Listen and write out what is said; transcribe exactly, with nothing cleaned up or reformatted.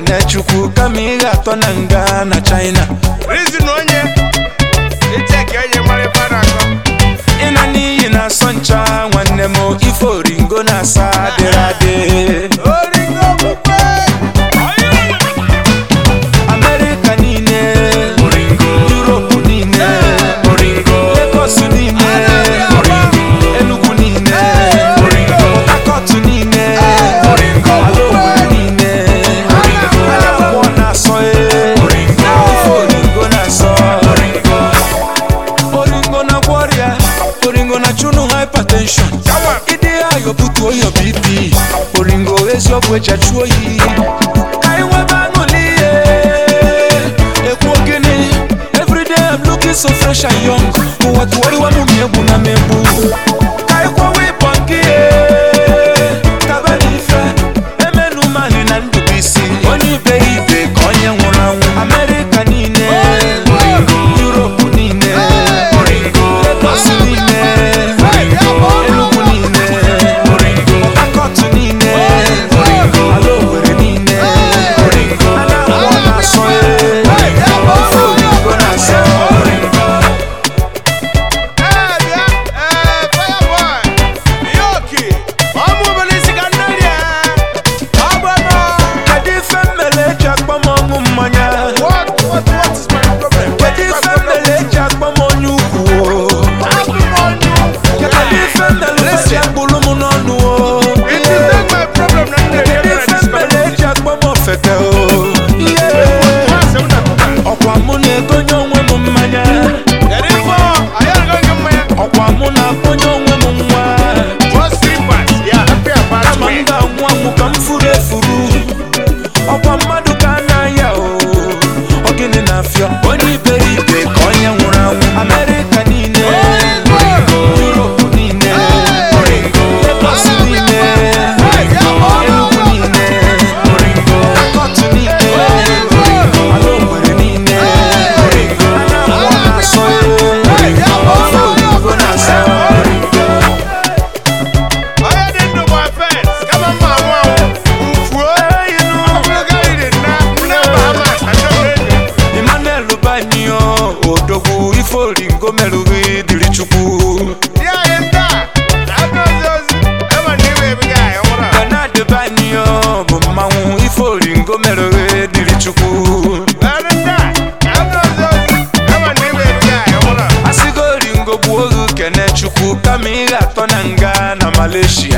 kene chukwu kama ị ga-atọ na nga na China. Reason onye echeke onye mara ebe a na-akọ ịna n'iyi na asọ ncha nwanne m ife oringo na-asa adịrị adị. oringo okpukpe America niile oringo, Europe niile oringo, Lagos niile oringo, Enugu niile oringo, Port niile oringo, Alogwe niile oringo, Anambra na-asọ oringo, ife oringo na-asọ oringo. Oringo na gworia, oringo na chunu hypertension. Ịdị ayo butuo yo B P, oringo eziokwu echachu oyi. Ka iwebe aṅụli every day I'm looking so fresh and young. But what worry wa mumi egwu na mebu. Kai kwa we punky kabali fe emenu mani na ndubisi. Oni be ibe konye nwụrụ anwụ. America niile oringo, Europe niile oringo, Lagos niile Enugu niile oringo, Port niile oringo, Alogwe niile oringo, Anambra na-asọ oringo merughi dịrị chukwu. Bernard Banyo bụ mmanwụ ife oringo merughi dịrị chukwu. Asịgo oringo gbuo oge kene chukwu kama ị ga-atọ na nga na Malaysia.